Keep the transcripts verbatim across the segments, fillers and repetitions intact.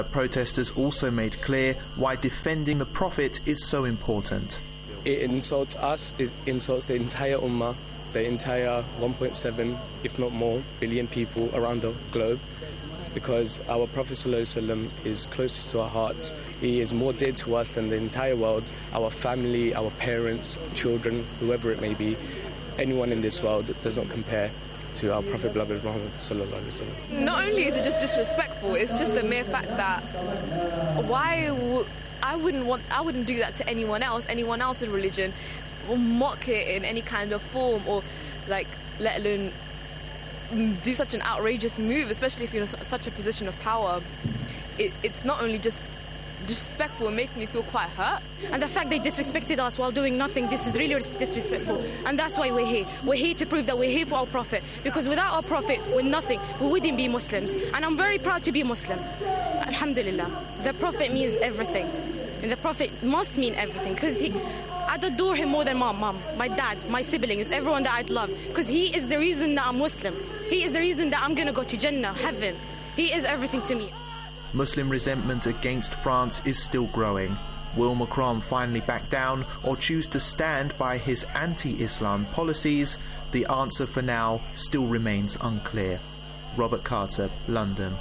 Protesters also made clear why defending the Prophet is so important. It insults us, it insults the entire Ummah, the entire one point seven, if not more, billion people around the globe, because our Prophet ﷺ is closer to our hearts. He is more dear to us than the entire world, our family, our parents, children, whoever it may be. Anyone in this world does not compare to our Prophet beloved Muhammad sallallahu alaihi wasallam. Not only is it just disrespectful, it's just the mere fact that why w- I wouldn't want I wouldn't do that to anyone else, anyone else's religion, or mock it in any kind of form, or like let alone do such an outrageous move, especially if you're in such a position of power. It, it's not only just disrespectful, it makes me feel quite hurt. And the fact they disrespected us while doing nothing, this is really disrespectful. And that's why we're here. We're here to prove that we're here for our Prophet. Because without our Prophet, we're nothing. We wouldn't be Muslims. And I'm very proud to be Muslim. Alhamdulillah. The Prophet means everything. And the Prophet must mean everything. Because he, I'd adore him more than my mom, my dad, my siblings, everyone that I'd love. Because he is the reason that I'm Muslim. He is the reason that I'm going to go to Jannah, heaven. He is everything to me. Muslim resentment against France is still growing. Will Macron finally back down or choose to stand by his anti-Islam policies? The answer for now still remains unclear. Robert Carter, London.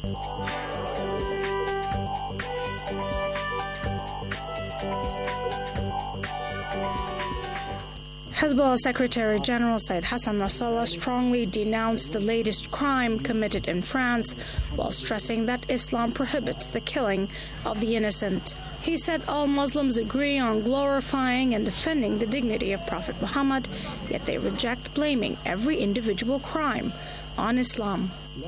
Hezbollah Secretary General Said Hassan Nasrallah strongly denounced the latest crime committed in France, while stressing that Islam prohibits the killing of the innocent. He said all Muslims agree on glorifying and defending the dignity of Prophet Muhammad, yet they reject blaming every individual crime on Islam.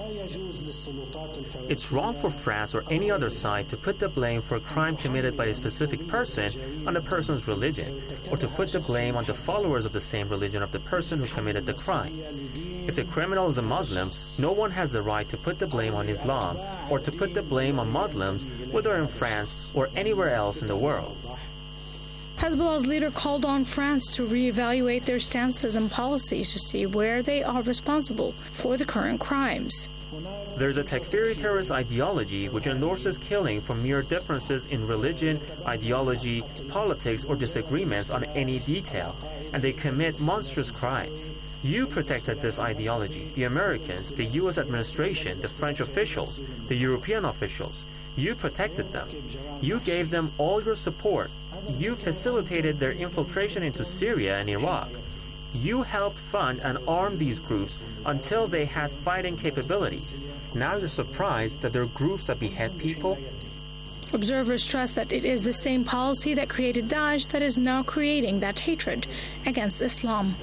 It's wrong for France or any other side to put the blame for a crime committed by a specific person on the person's religion, or to put the blame on the followers of the same religion of the person who committed the crime. If the criminal is a Muslim, no one has the right to put the blame on Islam, or to put the blame on Muslims, whether in France or anywhere else in the world. Hezbollah's leader called on France to reevaluate their stances and policies to see where they are responsible for the current crimes. There's a Takfiri terrorist ideology which endorses killing for mere differences in religion, ideology, politics, or disagreements on any detail, and they commit monstrous crimes. You protected this ideology, the Americans, the U S administration, the French officials, the European officials. You protected them. You gave them all your support. You facilitated their infiltration into Syria and Iraq. You helped fund and arm these groups until they had fighting capabilities. Now you're surprised that there are groups that behead people? Observers stress that it is the same policy that created Daesh that is now creating that hatred against Islam.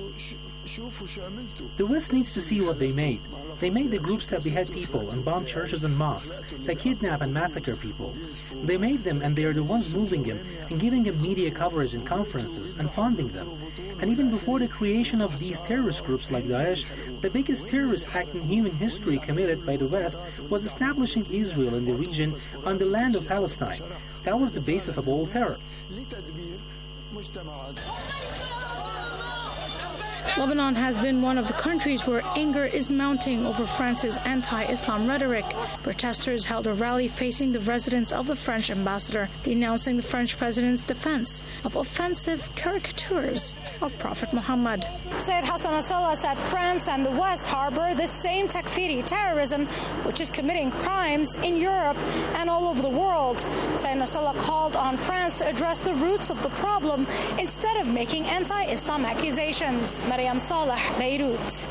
The West needs to see what they made. They made the groups that behead people and bomb churches and mosques, that kidnap and massacre people. They made them, and they are the ones moving them and giving them media coverage in conferences and funding them. And even before the creation of these terrorist groups like Daesh, the biggest terrorist act in human history committed by the West was establishing Israel in the region on the land of Palestine. That was the basis of all terror. Lebanon has been one of the countries where anger is mounting over France's anti-Islam rhetoric. Protesters held a rally facing the residence of the French ambassador, denouncing the French president's defense of offensive caricatures of Prophet Muhammad. Said Hassan Nasrallah said France and the West harbor the same Takfiri terrorism, which is committing crimes in Europe and all over the world. Said Nasrallah called on France to address the roots of the problem instead of making anti-Islam accusations. Mariam Saleh, Beirut.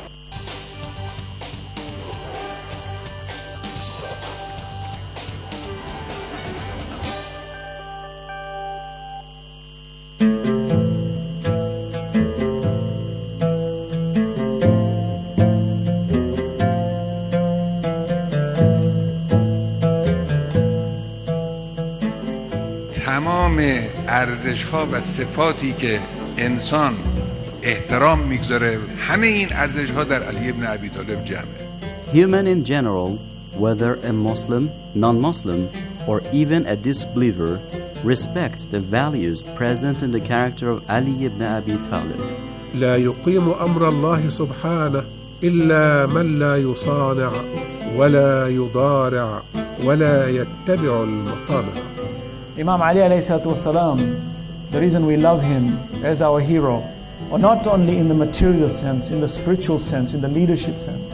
تمام ارزش‌ها و صفاتی که انسان احترام میگذاره همه این ارزش‌ها در علی ابن ابی طالب جمعه. Human in general, whether a Muslim, non-Muslim, or even a disbeliever, respect the values present in the character of Ali ibn Abi Talib. لا يقيم أمر الله سبحانه إلا من لا يصانع ولا يضارع ولا يتبع المطامع. Imam Ali alayhi salatu wasalam, the reason we love him as our hero, or not only in the material sense, in the spiritual sense, in the leadership sense.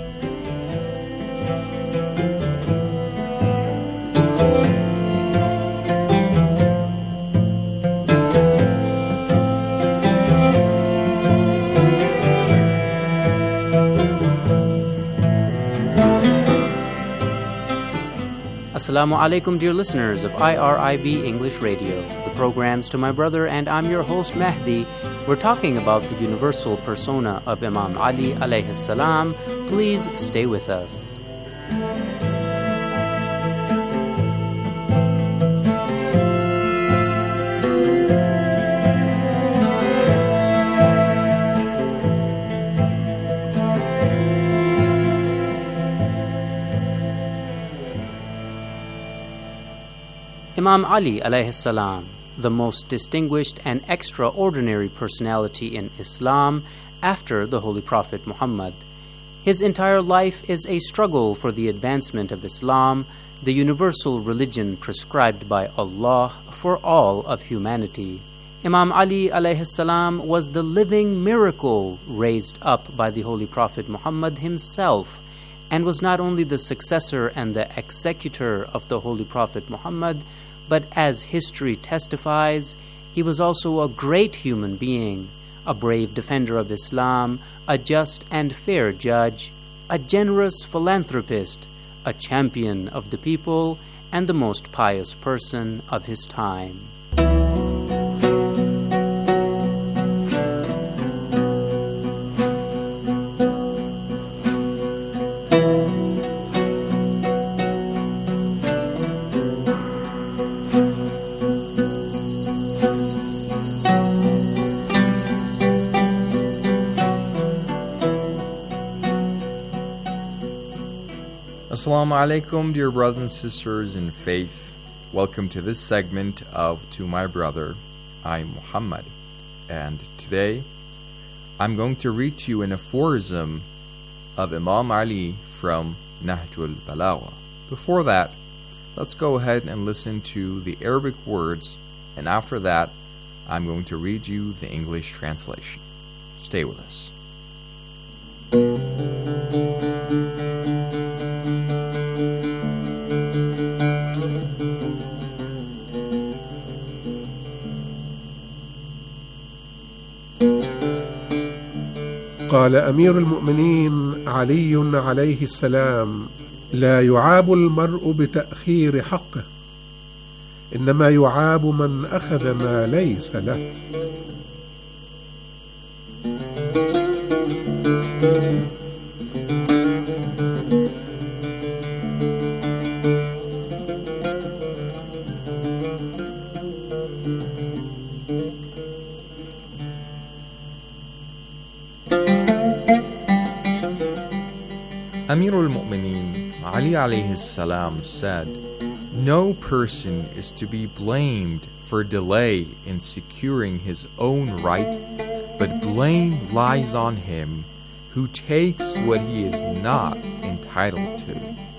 Assalamu alaikum, dear listeners of I R I B English Radio, the programs to my brother, and I'm your host Mahdi. We're talking about the universal persona of Imam Ali alayhi salam. Please stay with us. Imam Ali alayhi salam, the most distinguished and extraordinary personality in Islam after the Holy Prophet Muhammad. His entire life is a struggle for the advancement of Islam, the universal religion prescribed by Allah for all of humanity. Imam Ali alayhi salam was the living miracle raised up by the Holy Prophet Muhammad himself, and was not only the successor and the executor of the Holy Prophet Muhammad, but as history testifies, he was also a great human being, a brave defender of Islam, a just and fair judge, a generous philanthropist, a champion of the people, and the most pious person of his time. Assalamu alaikum, dear brothers and sisters in faith. Welcome to this segment of To My Brother, I'm Muhammad. And today, I'm going to read to you an aphorism of Imam Ali from Nahjul Balagha. Before that, let's go ahead and listen to the Arabic words, and after that, I'm going to read you the English translation. Stay with us. قال أمير المؤمنين علي عليه السلام: لا يعاب المرء بتأخير حقه، إنما يعاب من أخذ ما ليس له. Amir al-Mu'mineen Ali alayhi salam said, "No person is to be blamed for delay in securing his own right, but blame lies on him who takes what he is not entitled to."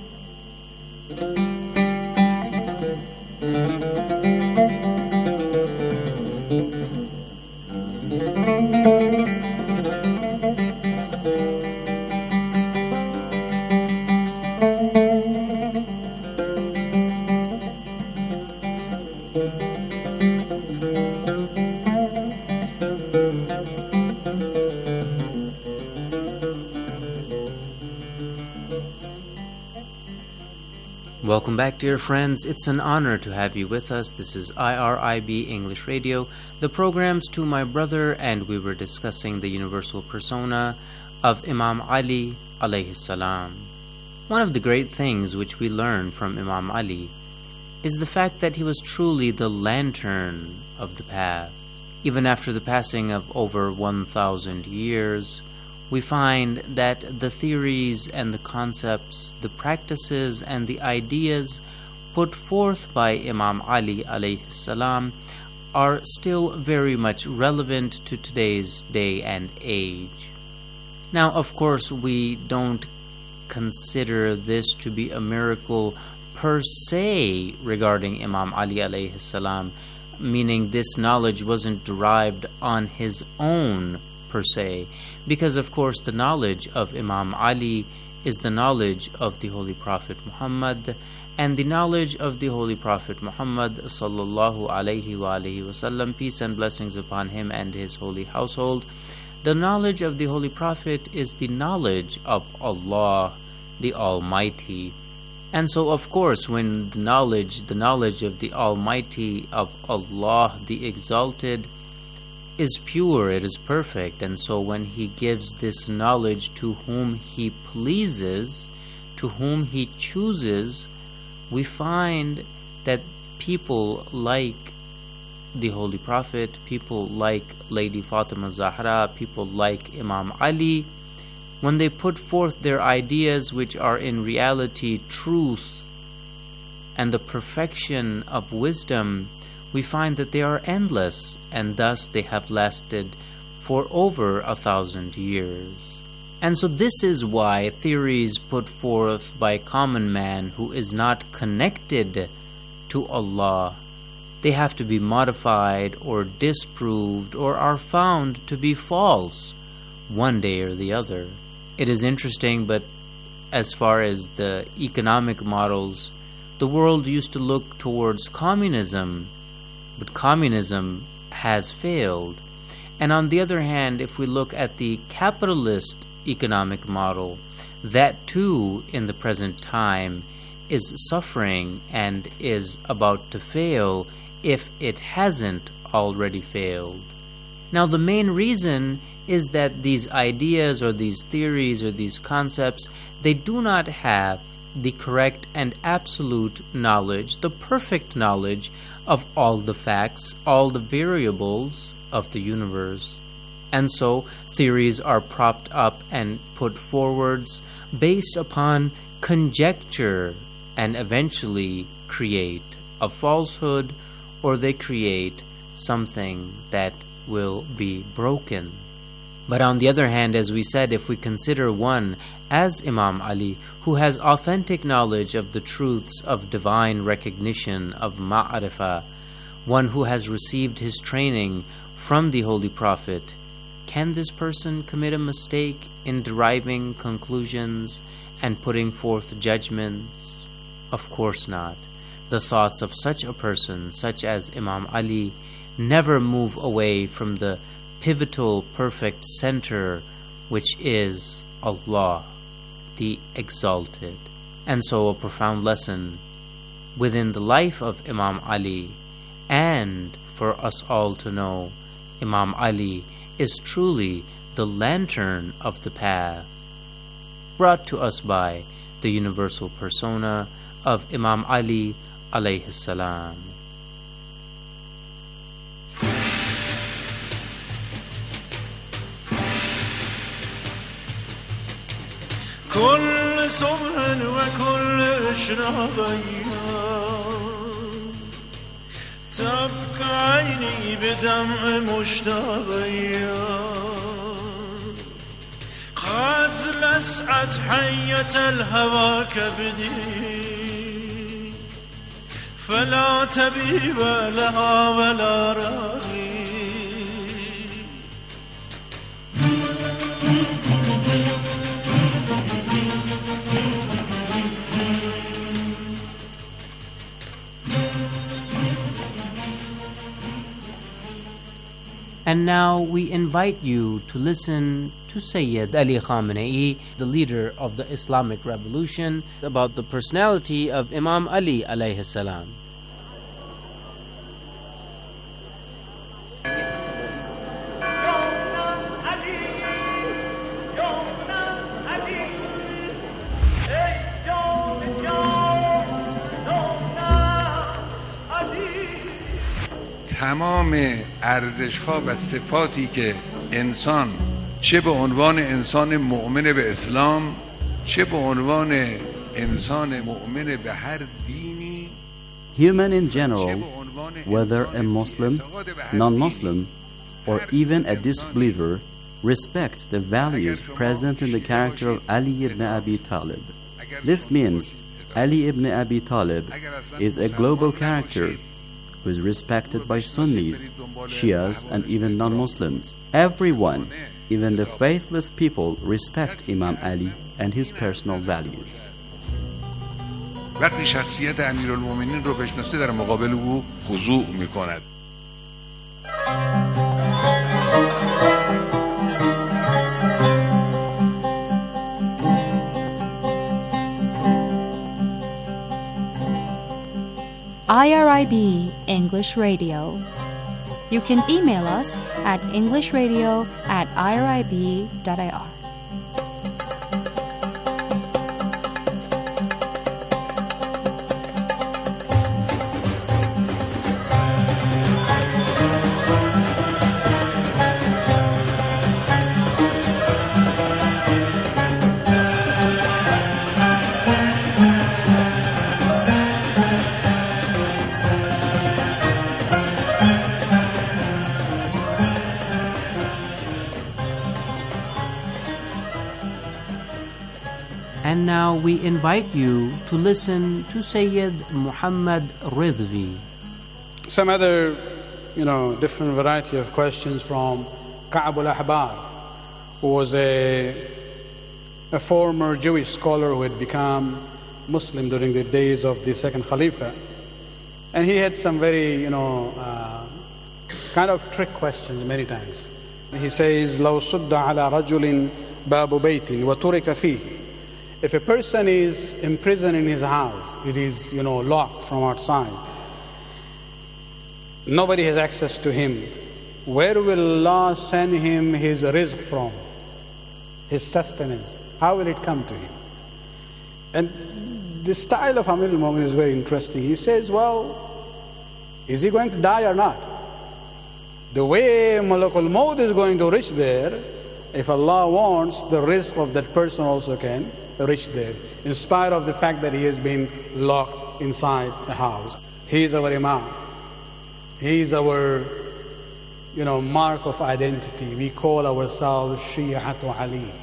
Welcome back, dear friends. It's an honor to have you with us. This is I R I B English Radio, the programs To My Brother, and we were discussing the universal persona of Imam Ali alayhi salam. One of the great things which we learn from Imam Ali is the fact that he was truly the lantern of the path. Even after the passing of over one thousand years, we find that the theories and the concepts, the practices and the ideas put forth by Imam Ali alayhi salam are still very much relevant to today's day and age. Now, of course, we don't consider this to be a miracle per se regarding Imam Ali alayhi salam, meaning this knowledge wasn't derived on his own per se, because of course the knowledge of Imam Ali is the knowledge of the Holy Prophet Muhammad, and the knowledge of the Holy Prophet Muhammad sallallahu alayhi wa alihi wasallam, peace and blessings upon him and his holy household. The knowledge of the Holy Prophet is the knowledge of Allah, the Almighty. And so of course when the knowledge, the knowledge of the Almighty, of Allah, the Exalted, is pure, it is perfect, and so when He gives this knowledge to whom He pleases, to whom He chooses, we find that people like the Holy Prophet, people like Lady Fatima Zahra, people like Imam Ali, when they put forth their ideas which are in reality truth and the perfection of wisdom, we find that they are endless, and thus they have lasted for over a thousand years. And so this is why theories put forth by common man who is not connected to Allah, they have to be modified or disproved or are found to be false one day or the other. It is interesting, but as far as the economic models, the world used to look towards communism, but communism has failed. And on the other hand, if we look at the capitalist economic model, that too in the present time is suffering and is about to fail if it hasn't already failed. Now the main reason is that these ideas or these theories or these concepts, they do not have the correct and absolute knowledge, the perfect knowledge of all the facts, all the variables of the universe. And so theories are propped up and put forwards based upon conjecture and eventually create a falsehood, or they create something that will be broken. But on the other hand, as we said, if we consider one as Imam Ali, who has authentic knowledge of the truths of divine recognition, of ma'arifah, one who has received his training from the Holy Prophet, can this person commit a mistake in deriving conclusions and putting forth judgments? Of course not. The thoughts of such a person, such as Imam Ali, never move away from the pivotal, perfect center, which is Allah, the Exalted. And so a profound lesson within the life of Imam Ali, and for us all to know, Imam Ali is truly the lantern of the path, brought to us by the universal persona of Imam Ali alayhi salam. كل صبح وكل إشراق أيام تبكى عيني بدمع مشتاق أيام قد لسعت حية الهوى كبدي فلا طبيب لها ولا راقي And now we invite you to listen to Sayyid Ali Khamenei, the leader of the Islamic Revolution, about the personality of Imam Ali alayhi salam. تمام ارزش‌ها و صفاتی که انسان چه به عنوان انسان مؤمن به اسلام چه به عنوان انسان مؤمن به هر دینی Human in general, whether a Muslim, non-Muslim, or even a disbeliever, respect the values present in the character of Ali ibn Abi Talib. This means Ali ibn Abi Talib is a global character who is respected by Sunnis, Shias, and even non-Muslims. Everyone, even the faithless people, respect Imam Ali and his personal values. وقتی شخصیت امیرالمومنین رو بشناسه در مقابل او خضوع میکند. I R I B English Radio. You can email us at englishradio at I R I B dot I R. And now we invite you to listen to Sayyid Muhammad Ridvi. Some other, you know, different variety of questions from Ka'b al-Ahbar, who was a, a former Jewish scholar who had become Muslim during the days of the second Khalifa. And he had some very, you know, uh, kind of trick questions many times. He says, لو صد على رجل باب بيت وترك فيه. If a person is imprisoned in his house, it is, you know, locked from outside. Nobody has access to him. Where will Allah send him his rizq from? His sustenance. How will it come to him? And the style of Amir al-Mu'minin is very interesting. He says, well, is he going to die or not? The way Malakul Maut is going to reach there, if Allah wants, the rizq of that person also can reach there, in spite of the fact that he has been locked inside the house. He is our Imam. He is our, you know, mark of identity. We call ourselves Shi'atu Ali.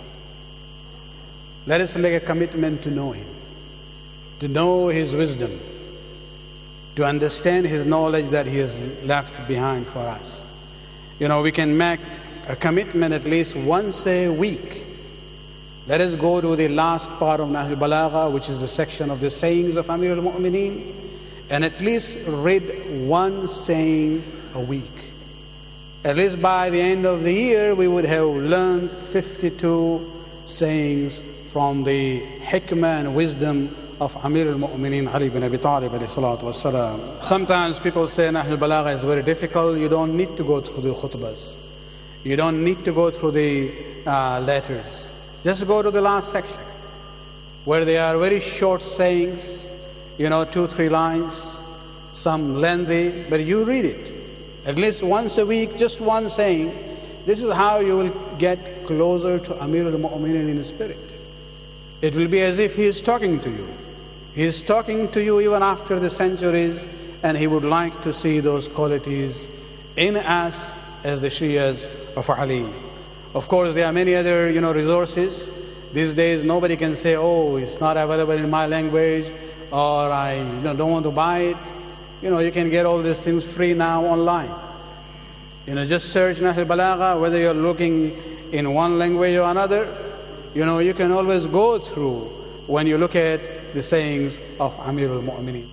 Let us make a commitment to know him, to know his wisdom, to understand his knowledge that he has left behind for us. You know, we can make a commitment at least once a week. Let us go to the last part of Nahj al-Balagha, which is the section of the sayings of Amir al-Mu'mineen, and at least read one saying a week. At least by the end of the year, we would have learned fifty-two sayings from the hikmah and wisdom of Amir al-Mu'mineen Ali ibn Abi Talib alayhi salatu wassalam. Sometimes people say Nahj al-Balagha is very difficult. You don't need to go through the khutbahs. You don't need to go through the uh, letters. Just go to the last section, where there are very short sayings, you know, two, three lines, some lengthy, but you read it. At least once a week, just one saying. This is how you will get closer to Amir al-Mu'minin in spirit. It will be as if he is talking to you. He is talking to you even after the centuries, and he would like to see those qualities in us as the Shias of Ali. Of course, there are many other, you know, resources. These days, nobody can say, oh, it's not available in my language, or I you know, don't want to buy it. You know, you can get all these things free now online. You know, just search Nahj al-Balagha, whether you're looking in one language or another. You know, you can always go through when you look at the sayings of Amir al-Mu'mineen.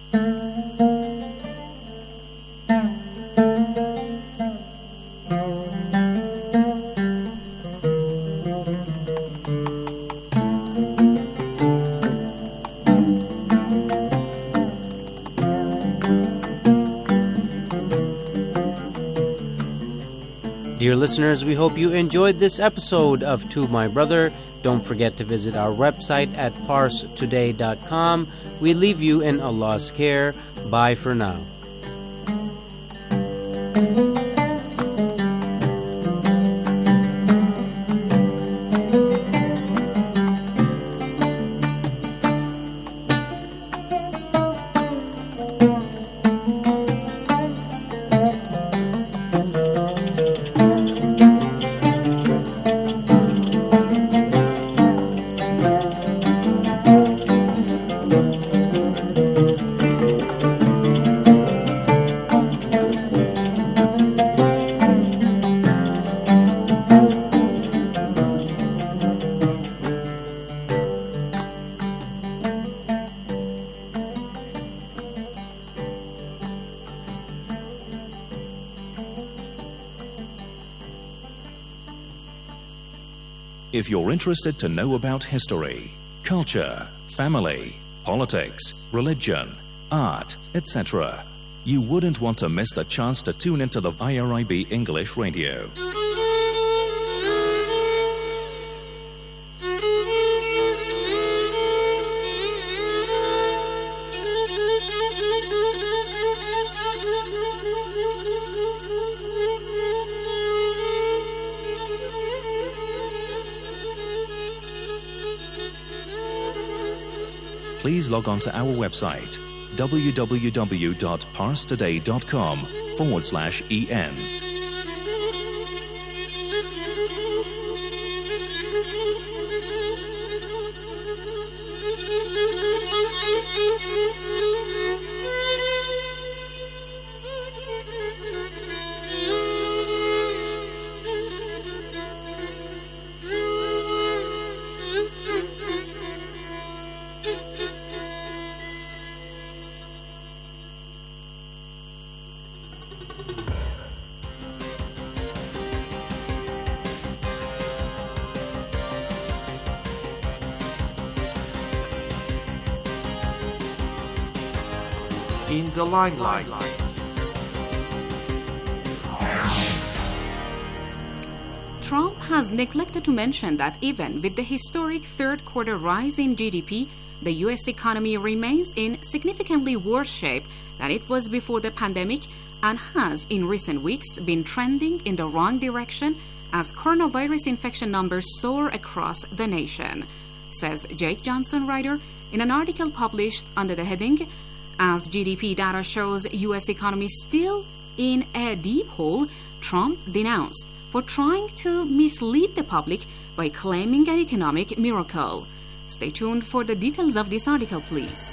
Dear listeners, we hope you enjoyed this episode of To My Brother. Don't forget to visit our website at pars today dot com. We leave you in Allah's care. Bye for now. If you're interested to know about history, culture, family, politics, religion, art, et cetera, you wouldn't want to miss the chance to tune into the I R I B English Radio. Please log on to our website, www.parstoday.com forward slash en. In the limelight. Trump has neglected to mention that even with the historic third quarter rise in G D P, the U S economy remains in significantly worse shape than it was before the pandemic and has in recent weeks been trending in the wrong direction as coronavirus infection numbers soar across the nation, says Jake Johnson, writer, in an article published under the heading, "As G D P data shows U S economy still in a deep hole, Trump denounced for trying to mislead the public by claiming an economic miracle." Stay tuned for the details of this article, please.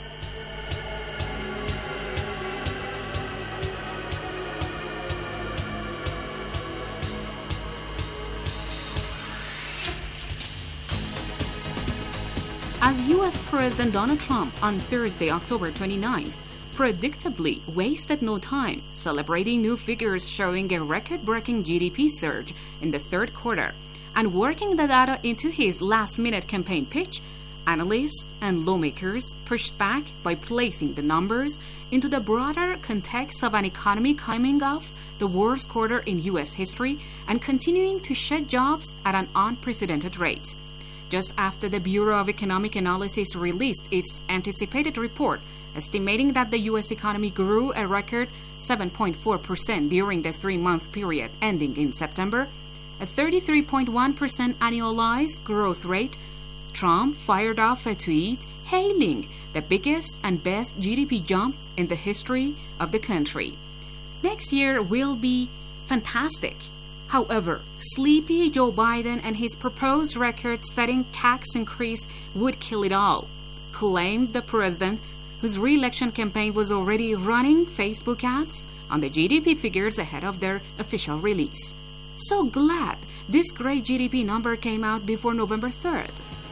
As U S President Donald Trump on Thursday, October twenty-ninth, predictably wasted no time celebrating new figures showing a record-breaking G D P surge in the third quarter and working the data into his last-minute campaign pitch, analysts and lawmakers pushed back by placing the numbers into the broader context of an economy coming off the worst quarter in U S history and continuing to shed jobs at an unprecedented rate. Just after the Bureau of Economic Analysis released its anticipated report, estimating that the U S economy grew a record seven point four percent during the three-month period ending in September, a thirty-three point one percent annualized growth rate, Trump fired off a tweet hailing the biggest and best G D P jump in the history of the country. Next year will be fantastic. However, sleepy Joe Biden and his proposed record-setting tax increase would kill it all, claimed the president, whose re-election campaign was already running Facebook ads on the G D P figures ahead of their official release. So glad this great G D P number came out before November third.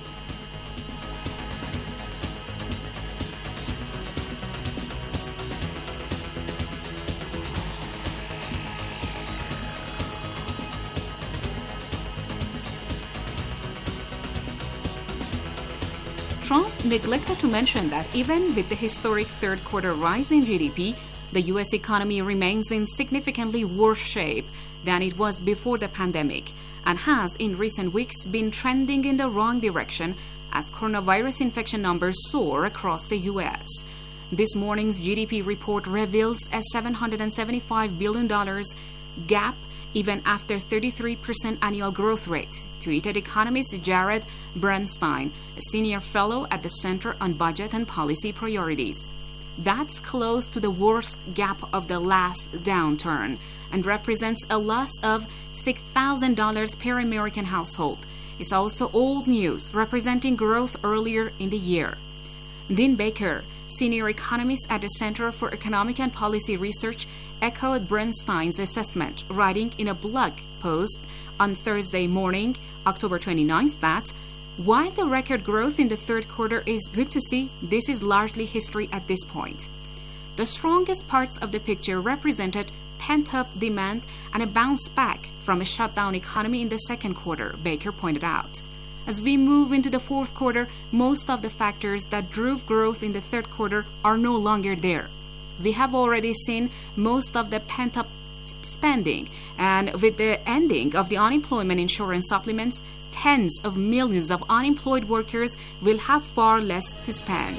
Trump neglected to mention that even with the historic third quarter rise in G D P, the U S economy remains in significantly worse shape than it was before the pandemic and has in recent weeks been trending in the wrong direction as coronavirus infection numbers soar across the U S. This morning's G D P report reveals a seven hundred seventy-five billion dollars gap even after thirty-three percent annual growth rate, tweeted economist Jared Bernstein, a senior fellow at the Center on Budget and Policy Priorities. That's close to the worst gap of the last downturn and represents a loss of six thousand dollars per American household. It's also old news, representing growth earlier in the year. Dean Baker, senior economist at the Center for Economic and Policy Research, echoed Bernstein's assessment, writing in a blog post on Thursday morning, October twenty-ninth, that while the record growth in the third quarter is good to see, this is largely history at this point. The strongest parts of the picture represented pent-up demand and a bounce back from a shutdown economy in the second quarter, Baker pointed out. As we move into the fourth quarter, most of the factors that drove growth in the third quarter are no longer there. We have already seen most of the pent-up spending, and with the ending of the unemployment insurance supplements, tens of millions of unemployed workers will have far less to spend.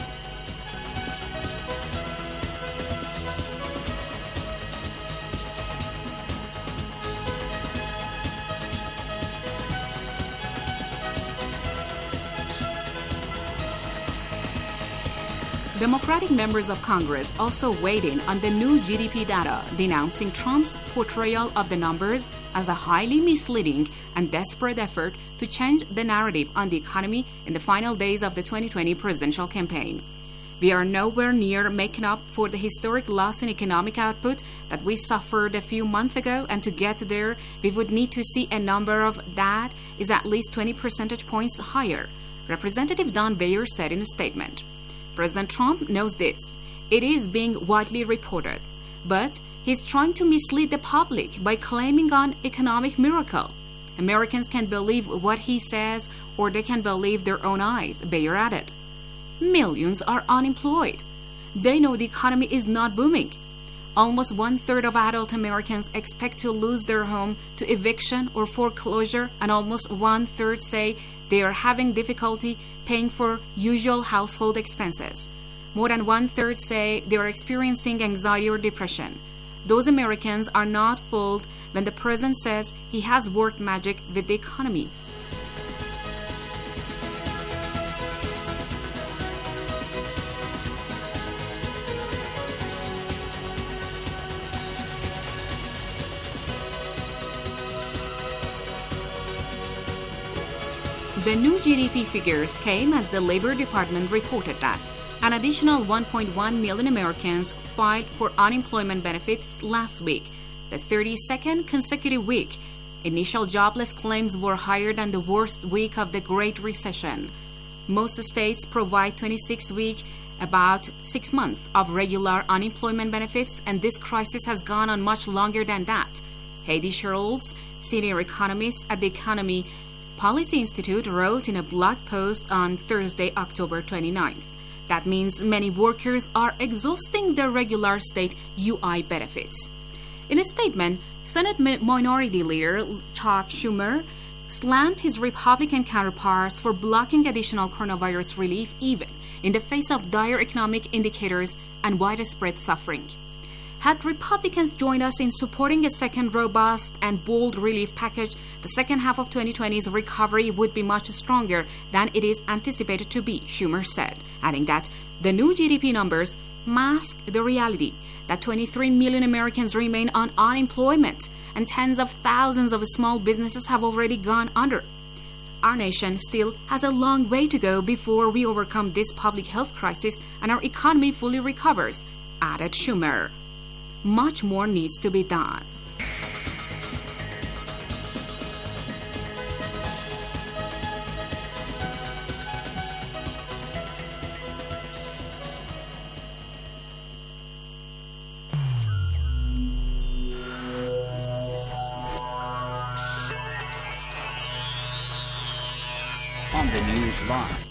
Democratic members of Congress also weighed in on the new G D P data, denouncing Trump's portrayal of the numbers as a highly misleading and desperate effort to change the narrative on the economy in the final days of the twenty twenty presidential campaign. We are nowhere near making up for the historic loss in economic output that we suffered a few months ago, and to get there, we would need to see a number of that is at least twenty percentage points higher, Representative Don Beyer said in a statement. President Trump knows this. It is being widely reported. But he's trying to mislead the public by claiming an economic miracle. Americans can believe what he says, or they can believe their own eyes, Beyer added. Millions are unemployed. They know the economy is not booming. Almost one-third of adult Americans expect to lose their home to eviction or foreclosure, and almost one-third say they are having difficulty paying for usual household expenses. More than one-third say they are experiencing anxiety or depression. Those Americans are not fooled when the president says he has worked magic with the economy. The new G D P figures came as the Labor Department reported that an additional one point one million Americans filed for unemployment benefits last week, the thirty-second consecutive week. Initial jobless claims were higher than the worst week of the Great Recession. Most states provide twenty-six weeks, about six months of regular unemployment benefits, and this crisis has gone on much longer than that. Heidi Schultz, senior economist at the Economy Policy Institute, wrote in a blog post on Thursday, October twenty-ninth. That means many workers are exhausting their regular state U I benefits. In a statement, Senate Minority Leader Chuck Schumer slammed his Republican counterparts for blocking additional coronavirus relief even in the face of dire economic indicators and widespread suffering. Had Republicans joined us in supporting a second robust and bold relief package, the second half of twenty twenty's recovery would be much stronger than it is anticipated to be, Schumer said, adding that the new G D P numbers mask the reality that twenty-three million Americans remain on unemployment and tens of thousands of small businesses have already gone under. Our nation still has a long way to go before we overcome this public health crisis and our economy fully recovers, added Schumer. Much more needs to be done. On the News Live.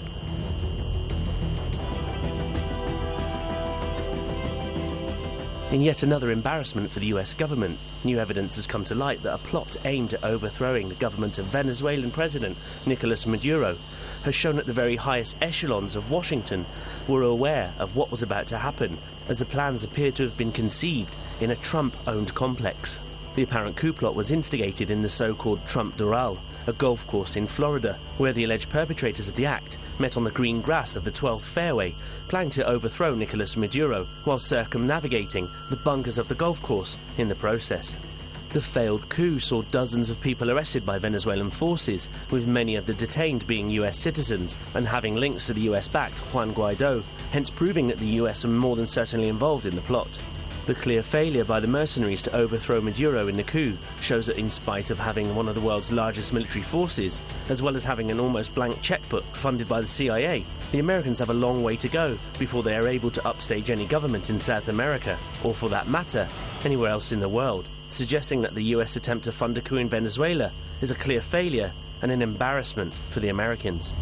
In yet another embarrassment for the U S government, new evidence has come to light that a plot aimed at overthrowing the government of Venezuelan President Nicolas Maduro has shown that the very highest echelons of Washington were aware of what was about to happen, as the plans appear to have been conceived in a Trump-owned complex. The apparent coup plot was instigated in the so-called Trump Doral, a golf course in Florida, where the alleged perpetrators of the act met on the green grass of the twelfth fairway, planning to overthrow Nicolas Maduro while circumnavigating the bunkers of the golf course in the process. The failed coup saw dozens of people arrested by Venezuelan forces, with many of the detained being U S citizens and having links to the U S-backed Juan Guaido, hence proving that the U S are more than certainly involved in the plot. The clear failure by the mercenaries to overthrow Maduro in the coup shows that in spite of having one of the world's largest military forces, as well as having an almost blank checkbook funded by the C I A, the Americans have a long way to go before they are able to upstage any government in South America, or for that matter, anywhere else in the world, suggesting that the U S attempt to fund a coup in Venezuela is a clear failure and an embarrassment for the Americans.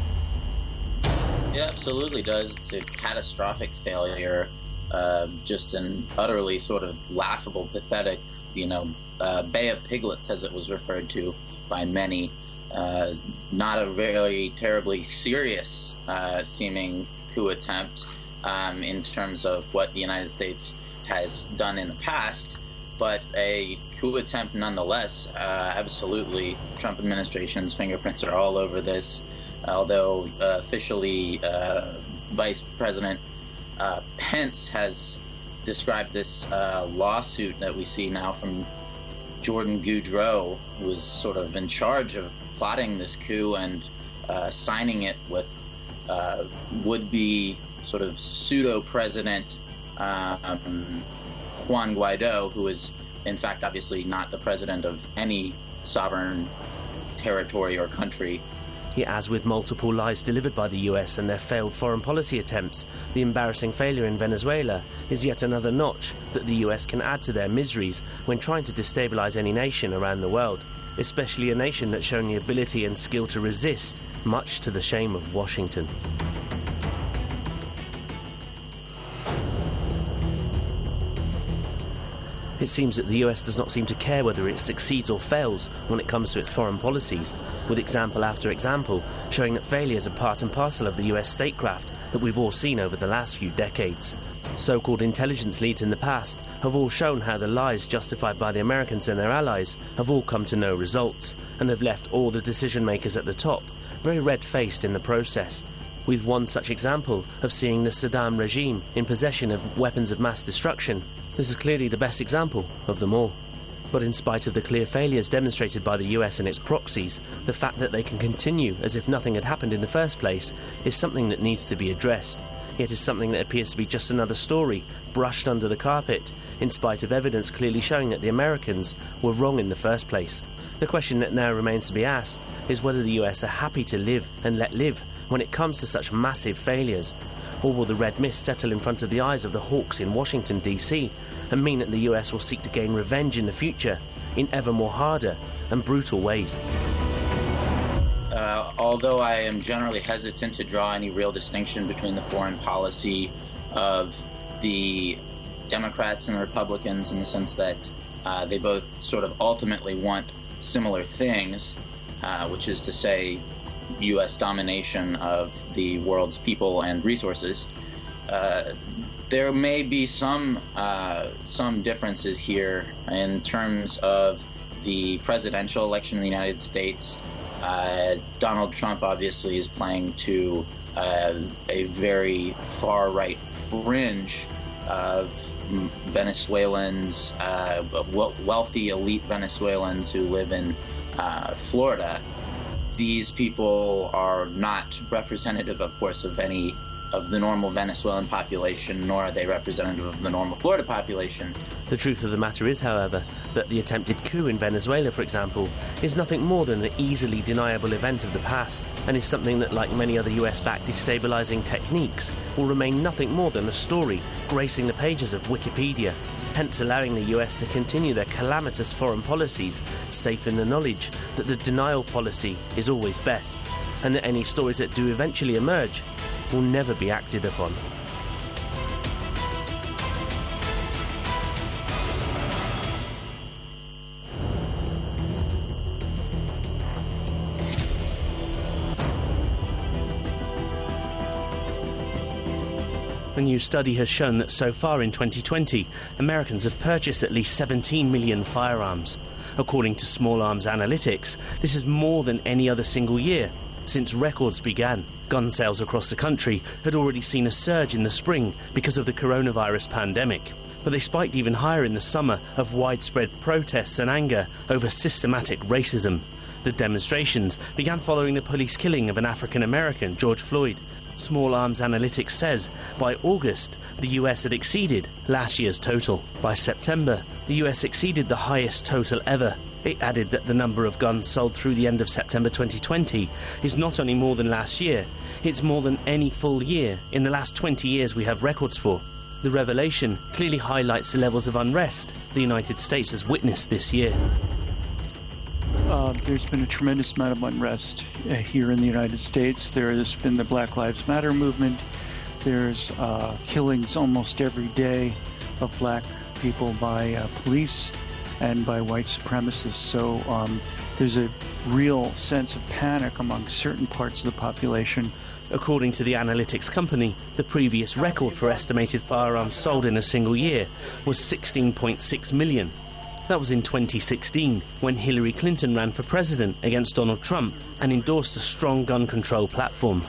It absolutely does. It's a catastrophic failure, uh, just an utterly sort of laughable, pathetic, you know, uh, Bay of Piglets, as it was referred to by many. Uh, not a very terribly serious uh, seeming coup attempt um, in terms of what the United States has done in the past, but a coup attempt nonetheless. Uh, absolutely, Trump administration's fingerprints are all over this. Although uh, officially uh, Vice President uh, Pence has described this uh, lawsuit that we see now from Jordan Goudreau, who was sort of in charge of plotting this coup and uh, signing it with uh, would-be sort of pseudo-president uh, um, Juan Guaido, who is in fact obviously not the president of any sovereign territory or country. Yet, as with multiple lies delivered by the U S and their failed foreign policy attempts, the embarrassing failure in Venezuela is yet another notch that the U S can add to their miseries when trying to destabilize any nation around the world, especially a nation that's shown the ability and skill to resist, much to the shame of Washington. It seems that the U S does not seem to care whether it succeeds or fails when it comes to its foreign policies, with example after example showing that failures are part and parcel of the U S statecraft that we've all seen over the last few decades. So-called intelligence leads in the past have all shown how the lies justified by the Americans and their allies have all come to no results, and have left all the decision-makers at the top very red-faced in the process, with one such example of seeing the Saddam regime in possession of weapons of mass destruction. This is clearly the best example of them all. But in spite of the clear failures demonstrated by the U S and its proxies, the fact that they can continue as if nothing had happened in the first place is something that needs to be addressed. Yet is something that appears to be just another story, brushed under the carpet, in spite of evidence clearly showing that the Americans were wrong in the first place. The question that now remains to be asked is whether the U S are happy to live and let live when it comes to such massive failures. Or will the red mist settle in front of the eyes of the hawks in Washington, D C, and mean that the U S will seek to gain revenge in the future in ever more harder and brutal ways? Uh, although I am generally hesitant to draw any real distinction between the foreign policy of the Democrats and the Republicans in the sense that uh, they both sort of ultimately want similar things, uh, which is to say U S domination of the world's people and resources. Uh, there may be some uh, some differences here in terms of the presidential election in the United States. Uh, Donald Trump obviously is playing to uh, a very far-right fringe of Venezuelans, uh, wealthy elite Venezuelans who live in uh, Florida. These people are not representative, of course, of any of the normal Venezuelan population, nor are they representative of the normal Florida population. The truth of the matter is, however, that the attempted coup in Venezuela, for example, is nothing more than an easily deniable event of the past, and is something that, like many other U S-backed destabilizing techniques, will remain nothing more than a story gracing the pages of Wikipedia, hence allowing the U S to continue their calamitous foreign policies, safe in the knowledge that the denial policy is always best, and that any stories that do eventually emerge will never be acted upon. A new study has shown that so far in twenty twenty, Americans have purchased at least seventeen million firearms. According to Small Arms Analytics, this is more than any other single year since records began. Gun sales across the country had already seen a surge in the spring because of the coronavirus pandemic, but they spiked even higher in the summer of widespread protests and anger over systematic racism. The demonstrations began following the police killing of an African American, George Floyd. Small Arms Analytics says by August, the U S had exceeded last year's total. By September, the U S exceeded the highest total ever. It added that the number of guns sold through the end of September twenty twenty is not only more than last year, it's more than any full year in the last twenty years we have records for. The revelation clearly highlights the levels of unrest the United States has witnessed this year. uh, there's been a tremendous amount of unrest uh, here in the United States. There has been the Black Lives Matter movement. There's uh, killings almost every day of black people by uh, police and by white supremacists. So um, there's a real sense of panic among certain parts of the population. According to the analytics company, the previous record for estimated firearms sold in a single year was sixteen point six million. That was in twenty sixteen, when Hillary Clinton ran for president against Donald Trump and endorsed a strong gun control platform.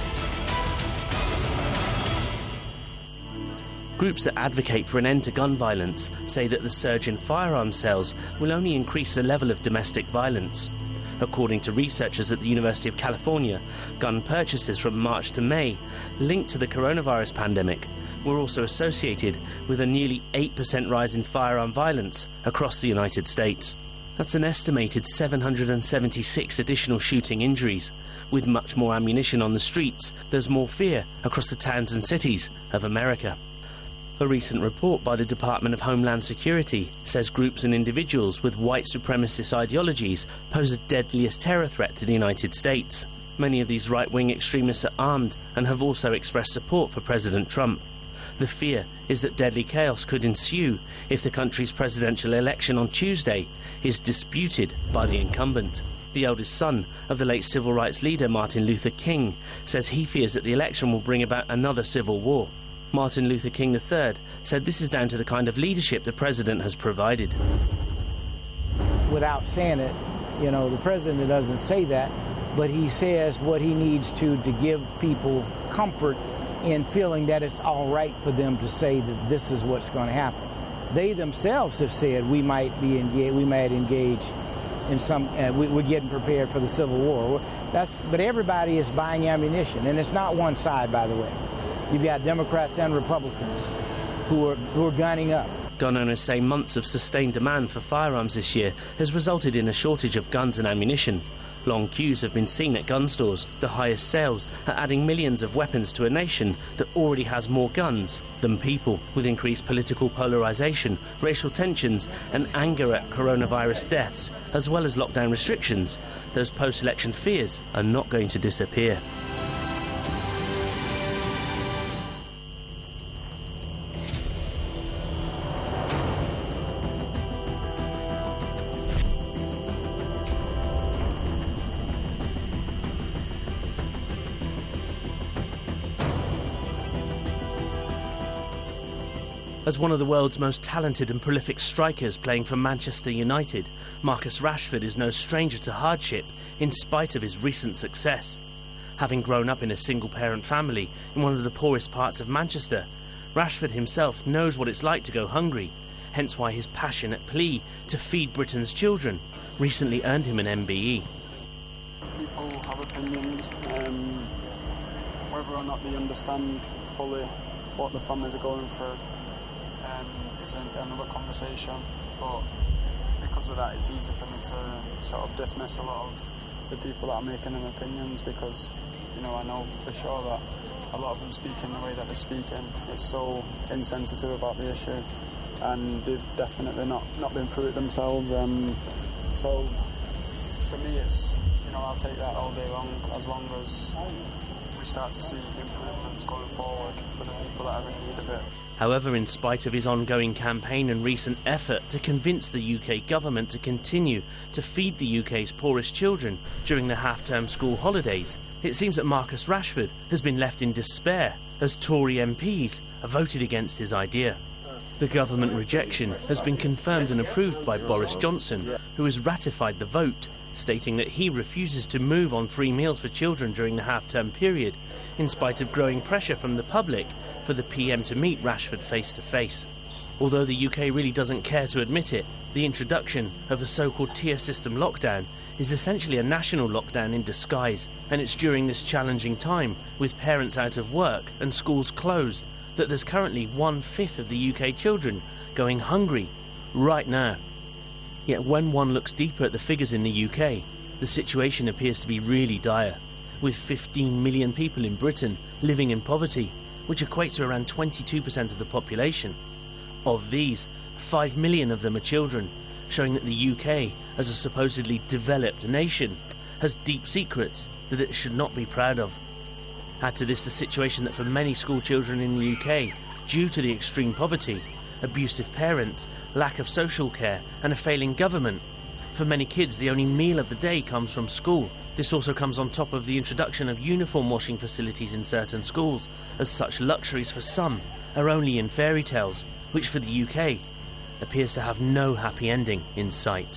Groups that advocate for an end to gun violence say that the surge in firearms sales will only increase the level of domestic violence. According to researchers at the University of California, gun purchases from March to May, linked to the coronavirus pandemic, were also associated with a nearly eight percent rise in firearm violence across the United States. That's an estimated seven hundred seventy-six additional shooting injuries. With much more ammunition on the streets, there's more fear across the towns and cities of America. A recent report by the Department of Homeland Security says groups and individuals with white supremacist ideologies pose a deadliest terror threat to the United States. Many of these right-wing extremists are armed and have also expressed support for President Trump. The fear is that deadly chaos could ensue if the country's presidential election on Tuesday is disputed by the incumbent. The eldest son of the late civil rights leader Martin Luther King says he fears that the election will bring about another civil war. Martin Luther King the third said this is down to the kind of leadership the president has provided. Without saying it, you know, the president doesn't say that, but he says what he needs to to give people comfort in feeling that it's all right for them to say that this is what's going to happen. They themselves have said we might be engaged, we might engage in some, uh, we, we're getting prepared for the Civil War. That's, but everybody is buying ammunition, and it's not one side, by the way. You've got Democrats and Republicans who are, who are gunning up. Gun owners say months of sustained demand for firearms this year has resulted in a shortage of guns and ammunition. Long queues have been seen at gun stores. The highest sales are adding millions of weapons to a nation that already has more guns than people. With increased political polarization, racial tensions and anger at coronavirus deaths, as well as lockdown restrictions, those post-election fears are not going to disappear. As one of the world's most talented and prolific strikers playing for Manchester United, Marcus Rashford is no stranger to hardship in spite of his recent success. Having grown up in a single-parent family in one of the poorest parts of Manchester, Rashford himself knows what it's like to go hungry, hence why his passionate plea to feed Britain's children recently earned him an M B E. People have opinions, um, whether or not they understand fully what the families are going through. Um, it's an, another conversation, but because of that it's easy for me to sort of dismiss a lot of the people that are making them opinions, because, you know, I know for sure that a lot of them speak in the way that they're speaking. It's so insensitive about the issue, and they've definitely not, not been through it themselves. Um, so for me it's, you know, I'll take that all day long, as long as we start to see improvements going forward for the people that are in need of it. However, in spite of his ongoing campaign and recent effort to convince the U K government to continue to feed the U K's poorest children during the half-term school holidays, it seems that Marcus Rashford has been left in despair as Tory M Ps have voted against his idea. The government rejection has been confirmed and approved by Boris Johnson, who has ratified the vote, stating that he refuses to move on free meals for children during the half-term period, in spite of growing pressure from the public for the P M to meet Rashford face-to-face. Although the U K really doesn't care to admit it, the introduction of the so-called tier system lockdown is essentially a national lockdown in disguise, and it's during this challenging time, with parents out of work and schools closed, that there's currently one-fifth of the U K children going hungry right now. Yet when one looks deeper at the figures in the U K, the situation appears to be really dire, with fifteen million people in Britain living in poverty, which equates to around twenty-two percent of the population. Of these, five million of them are children, showing that the U K as a supposedly developed nation, has deep secrets that it should not be proud of. Add to this the situation that for many school children in the U K, due to the extreme poverty, abusive parents, lack of social care and a failing government, for many kids the only meal of the day comes from school. This also comes on top of the introduction of uniform washing facilities in certain schools, as such luxuries for some are only in fairy tales, which for the U K appears to have no happy ending in sight.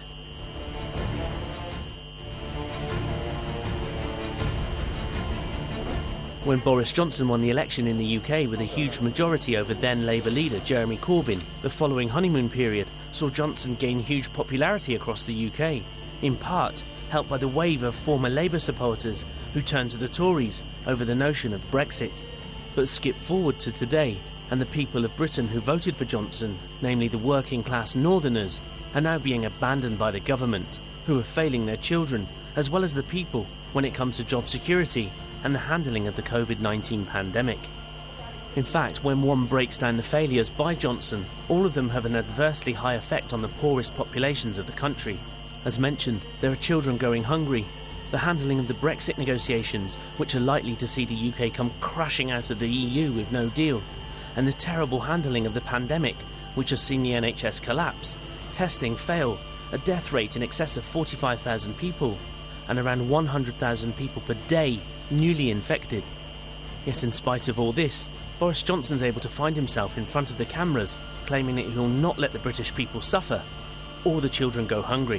When Boris Johnson won the election in the U K with a huge majority over then Labour leader Jeremy Corbyn, the following honeymoon period saw Johnson gain huge popularity across the U K, in part helped by the wave of former Labour supporters who turned to the Tories over the notion of Brexit. But skip forward to today, and the people of Britain who voted for Johnson, namely the working class northerners, are now being abandoned by the government, who are failing their children, as well as the people when it comes to job security and the handling of the COVID nineteen pandemic. In fact, when one breaks down the failures by Johnson, all of them have an adversely high effect on the poorest populations of the country. As mentioned, there are children going hungry, the handling of the Brexit negotiations, which are likely to see the U K come crashing out of the E U with no deal, and the terrible handling of the pandemic, which has seen the N H S collapse, testing fail, a death rate in excess of forty-five thousand people, and around one hundred thousand people per day newly infected. Yet in spite of all this, Boris Johnson's able to find himself in front of the cameras, claiming that he will not let the British people suffer, or the children go hungry.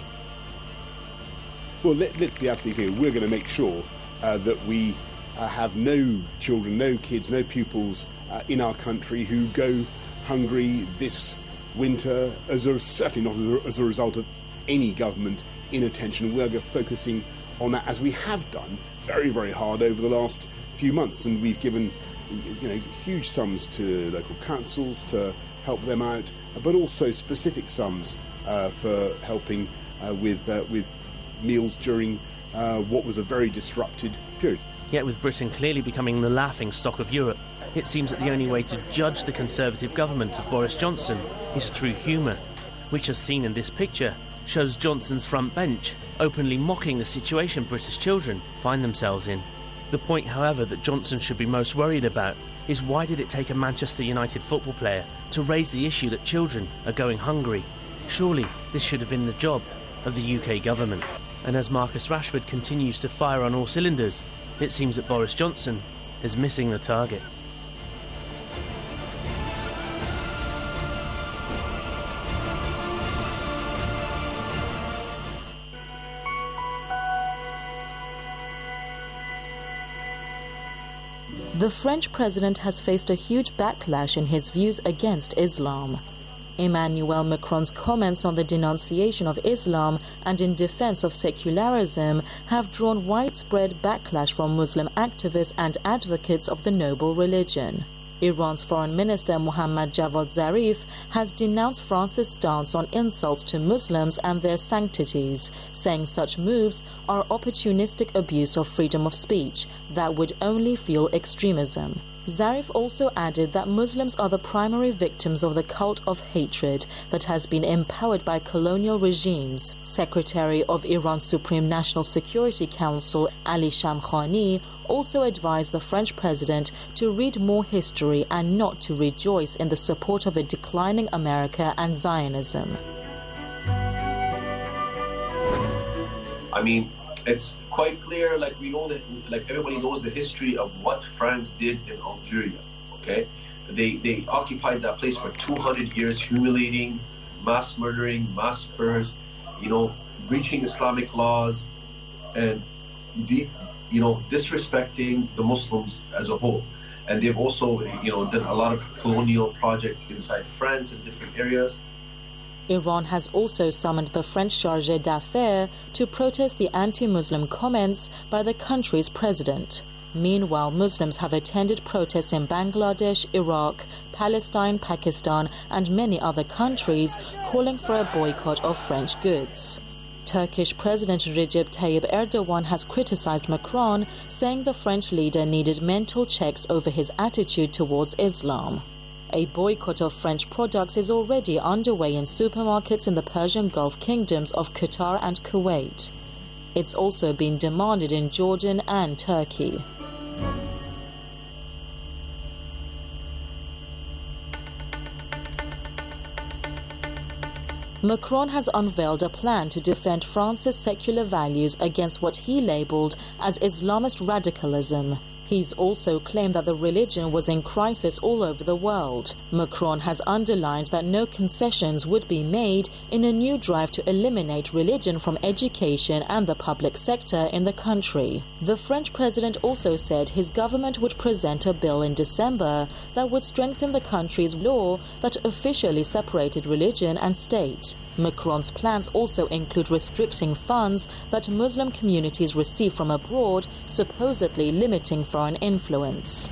Well, let, let's be absolutely clear. We're going to make sure uh, that we uh, have no children, no kids, no pupils uh, in our country who go hungry this winter, as a, certainly not as a result of any government inattention. We're focusing on that, as we have done very, very hard over the last few months, and we've given, you know, huge sums to local councils to help them out, but also specific sums uh, for helping uh, with uh, with meals during uh, what was a very disrupted period. Yet with Britain clearly becoming the laughing stock of Europe, it seems that the only way to judge the Conservative government of Boris Johnson is through humour, which, as seen in this picture, shows Johnson's front bench openly mocking the situation British children find themselves in. The point, however, that Johnson should be most worried about is why did it take a Manchester United football player to raise the issue that children are going hungry? Surely this should have been the job of the U K government. And as Marcus Rashford continues to fire on all cylinders, it seems that Boris Johnson is missing the target. The French president has faced a huge backlash in his views against Islam. Emmanuel Macron's comments on the denunciation of Islam and in defense of secularism have drawn widespread backlash from Muslim activists and advocates of the noble religion. Iran's Foreign Minister Mohammad Javad Zarif has denounced France's stance on insults to Muslims and their sanctities, saying such moves are opportunistic abuse of freedom of speech that would only fuel extremism. Zarif also added that Muslims are the primary victims of the cult of hatred that has been empowered by colonial regimes. Secretary of Iran's Supreme National Security Council Ali Shamkhani also advised the French president to read more history and not to rejoice in the support of a declining America and Zionism. I mean, it's quite clear, like we know that, like everybody knows the history of what France did in Algeria, okay? They they occupied that place for two hundred years, humiliating, mass murdering, massacres, you know, breaching Islamic laws, and, de- you know, disrespecting the Muslims as a whole. And they've also, you know, done a lot of colonial projects inside France in different areas. Iran has also summoned the French Chargé d'Affaires to protest the anti-Muslim comments by the country's president. Meanwhile, Muslims have attended protests in Bangladesh, Iraq, Palestine, Pakistan, and many other countries, calling for a boycott of French goods. Turkish President Recep Tayyip Erdogan has criticized Macron, saying the French leader needed mental checks over his attitude towards Islam. A boycott of French products is already underway in supermarkets in the Persian Gulf kingdoms of Qatar and Kuwait. It's also been demanded in Jordan and Turkey. Macron has unveiled a plan to defend France's secular values against what he labelled as Islamist radicalism. He's also claimed that the religion was in crisis all over the world. Macron has underlined that no concessions would be made in a new drive to eliminate religion from education and the public sector in the country. The French president also said his government would present a bill in December that would strengthen the country's law that officially separated religion and state. Macron's plans also include restricting funds that Muslim communities receive from abroad, supposedly limiting foreign influence.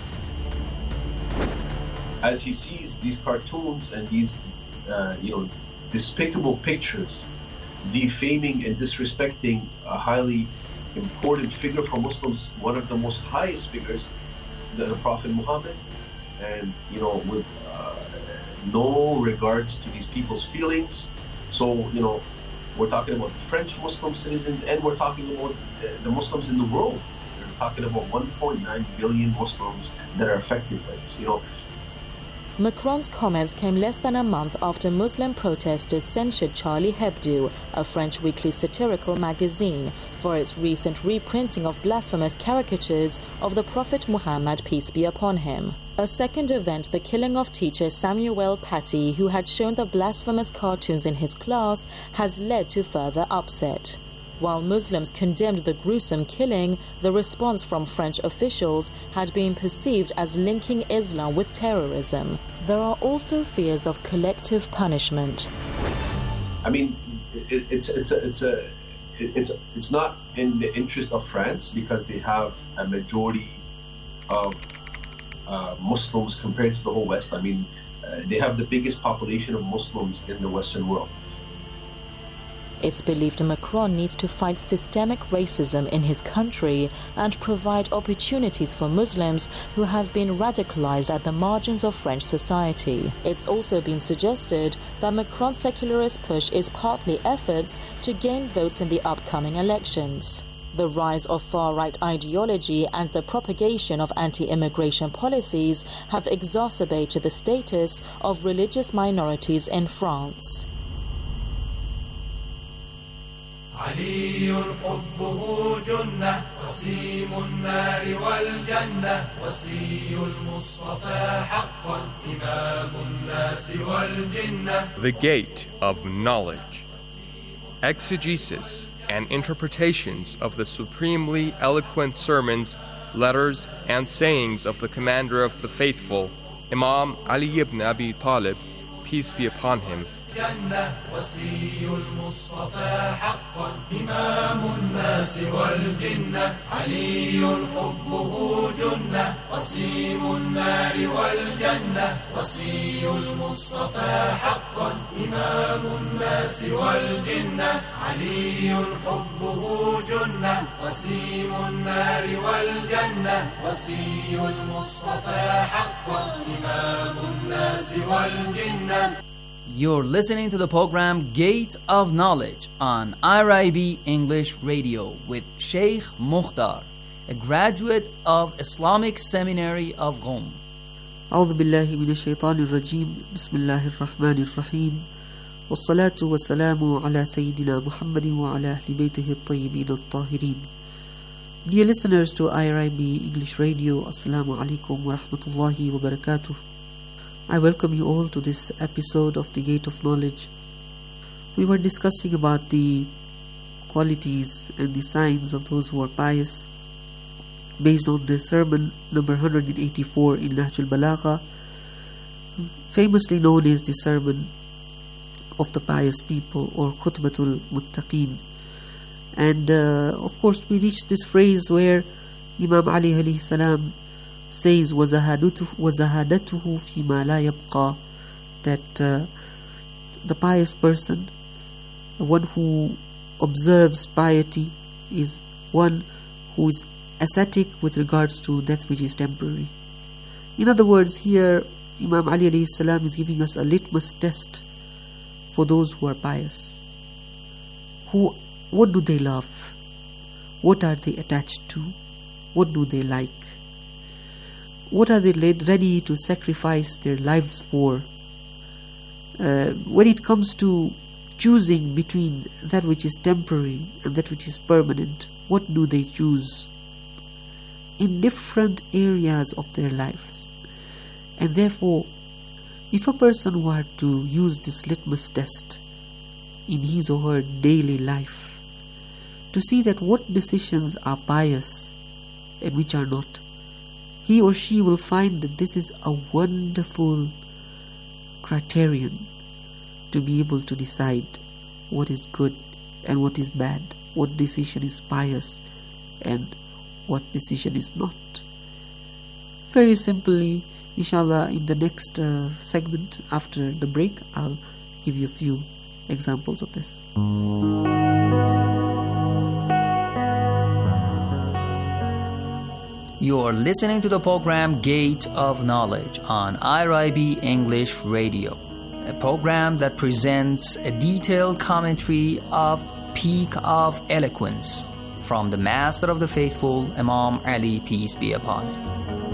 As he sees these cartoons and these, uh, you know, despicable pictures defaming and disrespecting a highly important figure for Muslims, one of the most highest figures, the Prophet Muhammad, and, you know, with uh, no regards to these people's feelings. So, you know, we're talking about French Muslim citizens, and we're talking about the Muslims in the world. We're talking about one point nine billion Muslims that are affected by this, you know. Macron's comments came less than a month after Muslim protesters censured Charlie Hebdo, a French weekly satirical magazine, for its recent reprinting of blasphemous caricatures of the Prophet Muhammad, peace be upon him. A second event, the killing of teacher Samuel Paty, who had shown the blasphemous cartoons in his class, has led to further upset. While Muslims condemned the gruesome killing, the response from French officials had been perceived as linking Islam with terrorism. There are also fears of collective punishment. I mean, it, it's it's a, it's a it's it's not in the interest of France because they have a majority of uh, Muslims compared to the whole West. I mean, uh, they have the biggest population of Muslims in the Western world. It's believed Macron needs to fight systemic racism in his country and provide opportunities for Muslims who have been radicalized at the margins of French society. It's also been suggested that Macron's secularist push is partly efforts to gain votes in the upcoming elections. The rise of far-right ideology and the propagation of anti-immigration policies have exacerbated the status of religious minorities in France. علي حبه جنة وسيم النار والجنة وسي المصطفى حقا إمام الناس والجنة. The Gate of Knowledge. Exegesis and interpretations of the supremely eloquent sermons, letters, and sayings of the Commander of the Faithful, Imam Ali ibn Abi Talib, peace be upon him. جنة وسي المصطفى حقا إمام الناس والجنة علي حبه جنة وسيم النار والجنة وسي المصطفى حقا إمام الناس والجنة علي حبه جنة وسيم النار والجنة وسي المصطفى حقا إمام الناس والجنة. You're listening to the program Gate of Knowledge on I R I B English Radio with Sheikh Mukhtar, a graduate of Islamic Seminary of Qom. أعوذ بالله من الشيطان الرجيم بسم الله الرحمن الرحيم والصلاة والسلام على سيدنا محمد وعلى أهل بيته الطيبين الطاهرين. Dear listeners to I R I B English Radio, Assalamu alaikum wa rahmatullahi wa barakatuh. I welcome you all to this episode of the Gate of Knowledge. We were discussing about the qualities and the signs of those who are pious based on the sermon number one hundred eighty-four in Nahj al-Balagha, famously known as the sermon of the pious people or Khutbatul Muttaqeen. And uh, of course we reached this phrase where Imam Ali alayhi salam says وَزَهَادَتُهُ فِي مَا لَا يَبْقَى, that uh, the pious person, the one who observes piety, is one who is ascetic with regards to that which is temporary. In other words, here Imam Ali alayhi salam is giving us a litmus test for those who are pious. Who, what do they love? What are they attached to? What do they like? What are they ready to sacrifice their lives for? Uh, when it comes to choosing between that which is temporary and that which is permanent, what do they choose? In different areas of their lives. And therefore, if a person were to use this litmus test in his or her daily life to see that what decisions are pious and which are not, he or she will find that this is a wonderful criterion to be able to decide what is good and what is bad, what decision is pious and what decision is not. Very simply, inshallah, in the next uh, segment after the break, I'll give you a few examples of this. You're listening to the program Gate of Knowledge on I R I B English Radio, a program that presents a detailed commentary of Peak of Eloquence from the Master of the Faithful, Imam Ali, peace be upon him.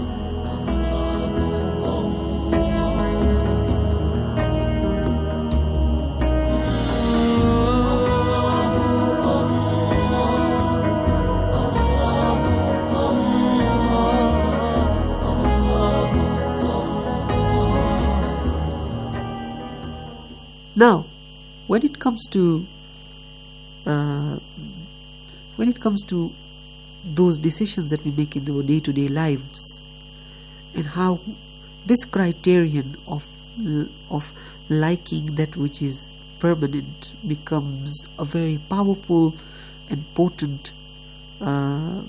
Now, when it comes to uh, when it comes to those decisions that we make in our day-to-day lives, and how this criterion of of liking that which is permanent becomes a very powerful and potent uh,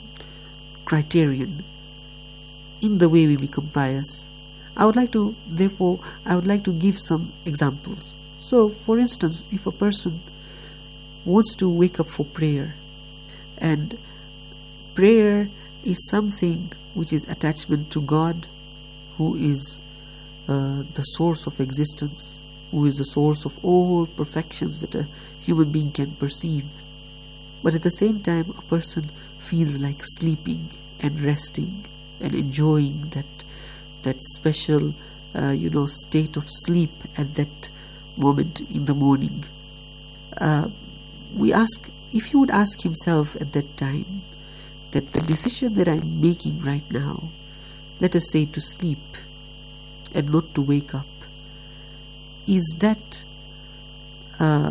criterion in the way we become pious, I would like to, therefore, I would like to give some examples. So, for instance, if a person wants to wake up for prayer, and prayer is something which is attachment to God, who is uh, the source of existence, who is the source of all perfections that a human being can perceive. But at the same time, a person feels like sleeping and resting and enjoying that that special, uh, you know, state of sleep at that moment in the morning. Uh, we ask, if he would ask himself at that time, that the decision that I'm making right now, let us say to sleep and not to wake up, is that uh,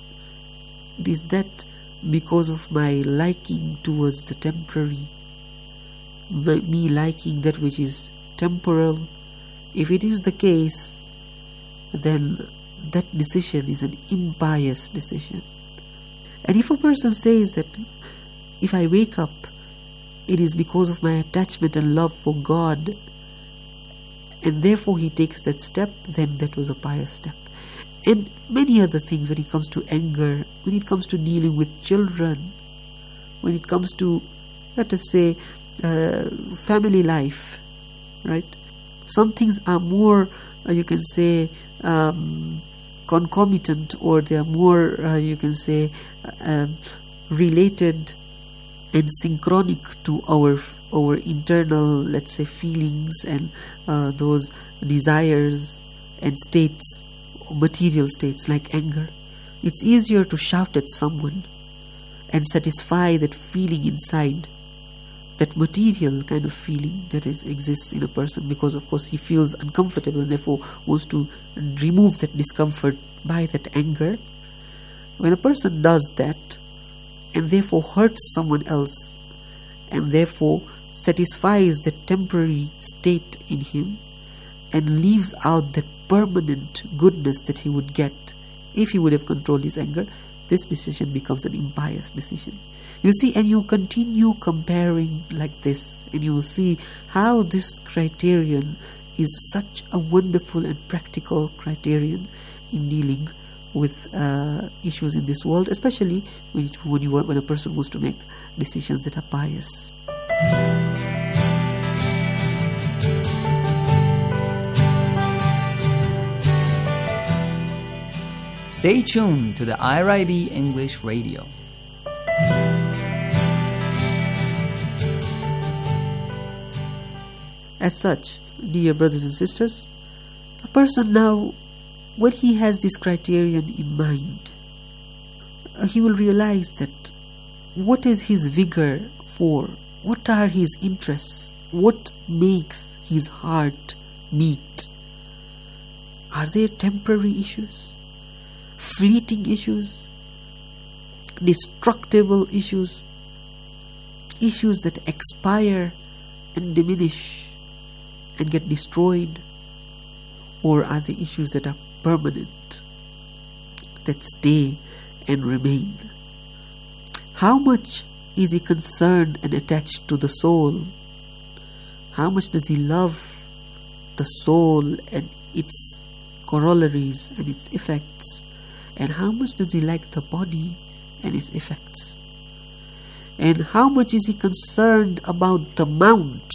is that because of my liking towards the temporary, my, me liking that which is temporal? If it is the case, then that decision is an impious decision. And if a person says that if I wake up, it is because of my attachment and love for God, and therefore he takes that step, then that was a pious step. And many other things, when it comes to anger, when it comes to dealing with children, when it comes to, let us say, uh, family life, right? Some things are more, uh, you can say, um, concomitant, or they are more, uh, you can say, uh, related and synchronic to our our internal, let's say, feelings and uh, those desires and states, material states like anger. It's easier to shout at someone and satisfy that feeling inside, that material kind of feeling that is exists in a person, because of course he feels uncomfortable and therefore wants to remove that discomfort by that anger. When a person does that and therefore hurts someone else and therefore satisfies that temporary state in him and leaves out that permanent goodness that he would get if he would have controlled his anger, this decision becomes an impious decision. You see, and you continue comparing like this, and you will see how this criterion is such a wonderful and practical criterion in dealing with uh, issues in this world, especially when, when, you, when a person wants to make decisions that are pious. Stay tuned to the I R I B English Radio. As such, dear brothers and sisters, a person now, when he has this criterion in mind, uh, he will realize that what is his vigor for, what are his interests, what makes his heart beat. Are there temporary issues, fleeting issues, destructible issues, issues that expire and diminish and get destroyed? Or are the issues that are permanent, that stay and remain? How much is he concerned and attached to the soul? How much does he love the soul and its corollaries and its effects? And how much does he like the body and its effects? And how much is he concerned about the mount?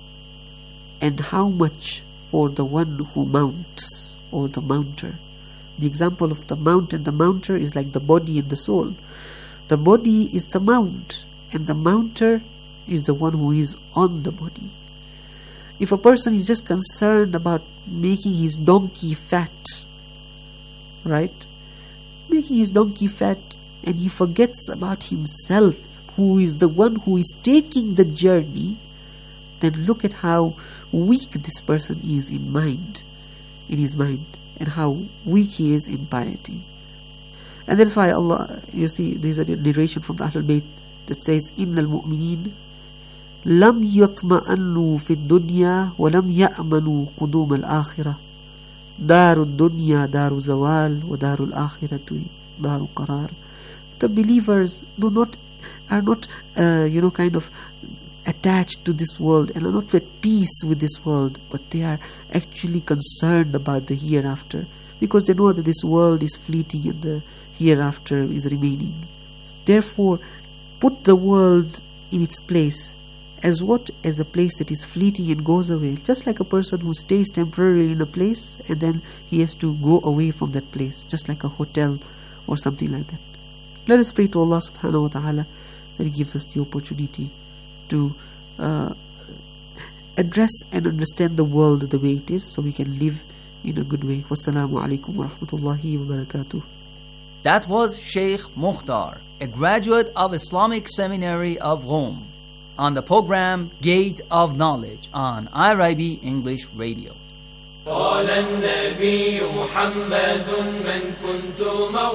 And how much for the one who mounts, or the mounter? The example of the mount and the mounter is like the body and the soul. The body is the mount, and the mounter is the one who is on the body. If a person is just concerned about making his donkey fat, right? Making his donkey fat, and he forgets about himself, who is the one who is taking the journey, then look at how weak this person is in mind, in his mind, and how weak he is in piety. And that's why Allah, you see, there's a narration from the Ahlul Bayt that says, إِنَّ الْمُؤْمِنِينَ لَمْ يَطْمَأَنُّوا فِي الدُّنْيَا وَلَمْ يَأْمَنُوا قُدُومَ الْآخِرَةِ دَارُ الدُّنْيَا دَارُ زَوَالٍ وَدَارُ الْآخِرَةِ دَارُ قَرَارٍ. The believers do not, are not, uh, you know, kind of attached to this world and are not at peace with this world, but they are actually concerned about the hereafter, because they know that this world is fleeting and the hereafter is remaining. Therefore, put the world in its place as what? As a place that is fleeting and goes away. Just like a person who stays temporarily in a place and then he has to go away from that place, just like a hotel or something like that. Let us pray to Allah subhanahu wa ta'ala that He gives us the opportunity to uh, address and understand the world the way it is, so we can live in a good way. Wassalamu alaikum wa rahmatullahi wa barakatuh. That was Sheikh Mukhtar, a graduate of Islamic Seminary of Rome, on the program Gate of Knowledge on I R I B English Radio. قال النبي محمد من كنت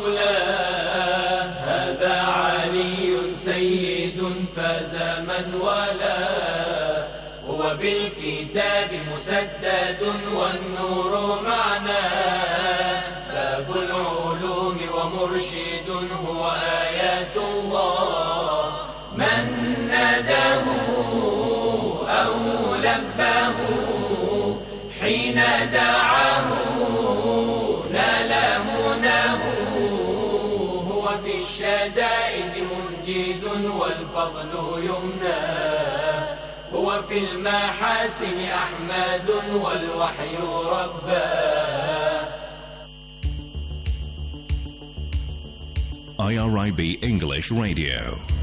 مولاه هذا علي سيد فاز من والاه هو بالكتاب مسدد والنور معناه باب العلوم ومرشد هو آيات الله من ناداه أو لباه حين دعاه نال مناه هو في الشدائد منجد والفضل يمناه هو في المحاسن أحمد والوحي رباه. I R I B English Radio.